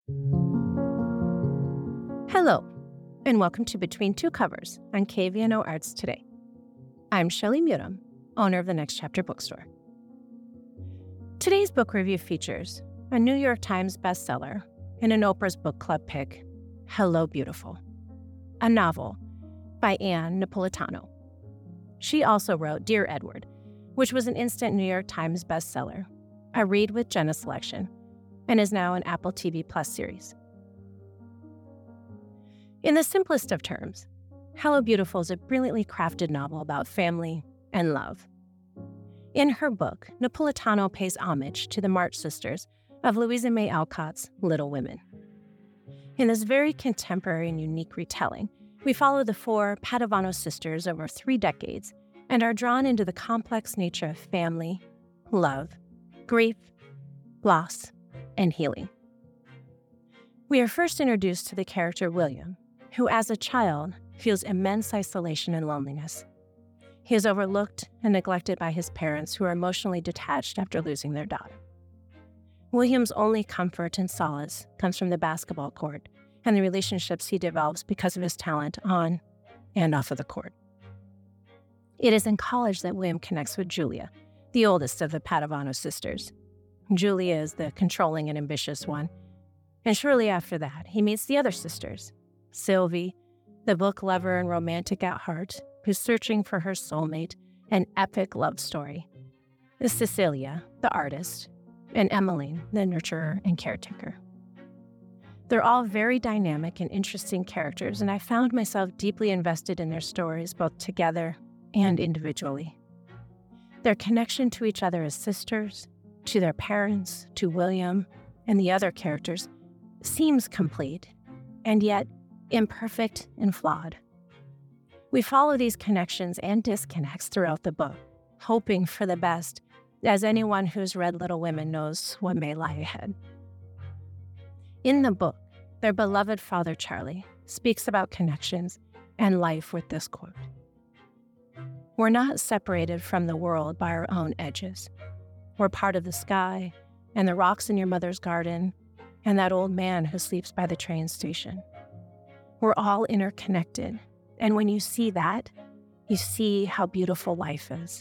Hello, and welcome to Between Two Covers on KVNO Arts Today. I'm Shelley Mutum, owner of the Next Chapter Bookstore. Today's book review features a New York Times bestseller and an Oprah's Book Club pick, Hello, Beautiful, a novel by Ann Napolitano. She also wrote Dear Edward, which was an instant New York Times bestseller, a Read with Jenna selection, and is now an Apple TV Plus series. In the simplest of terms, Hello, Beautiful is a brilliantly crafted novel about family and love. In her book, Napolitano pays homage to the March sisters of Louisa May Alcott's Little Women. In this very contemporary and unique retelling, we follow the four Padavano sisters over 3 decades and are drawn into the complex nature of family, love, grief, loss, and healing. We are first introduced to the character William, who as a child feels immense isolation and loneliness. He is overlooked and neglected by his parents, who are emotionally detached after losing their daughter. William's only comfort and solace comes from the basketball court and the relationships he develops because of his talent on and off of the court. It is in college that William connects with Julia, the oldest of the Padavano sisters. Julia is the controlling and ambitious one, and shortly after that, he meets the other sisters, Sylvie, the book lover and romantic at heart, who's searching for her soulmate, an epic love story, Cecilia, the artist, and Emmeline, the nurturer and caretaker. They're all very dynamic and interesting characters, and I found myself deeply invested in their stories, both together and individually. Their connection to each other as sisters, to their parents, to William, and the other characters seems complete, and yet imperfect and flawed. We follow these connections and disconnects throughout the book, hoping for the best, as anyone who's read Little Women knows what may lie ahead. In the book, their beloved father, Charlie, speaks about connections and life with this quote: "We're not separated from the world by our own edges. We're part of the sky and the rocks in your mother's garden and that old man who sleeps by the train station. We're all interconnected, and when you see that, you see how beautiful life is."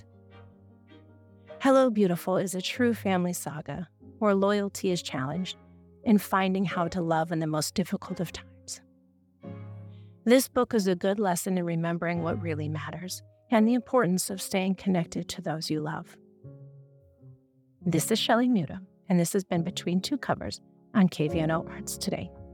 Hello, Beautiful is a true family saga where loyalty is challenged in finding how to love in the most difficult of times. This book is a good lesson in remembering what really matters and the importance of staying connected to those you love. This is Shelley Mutum, and this has been Between Two Covers on KVNO Arts Today.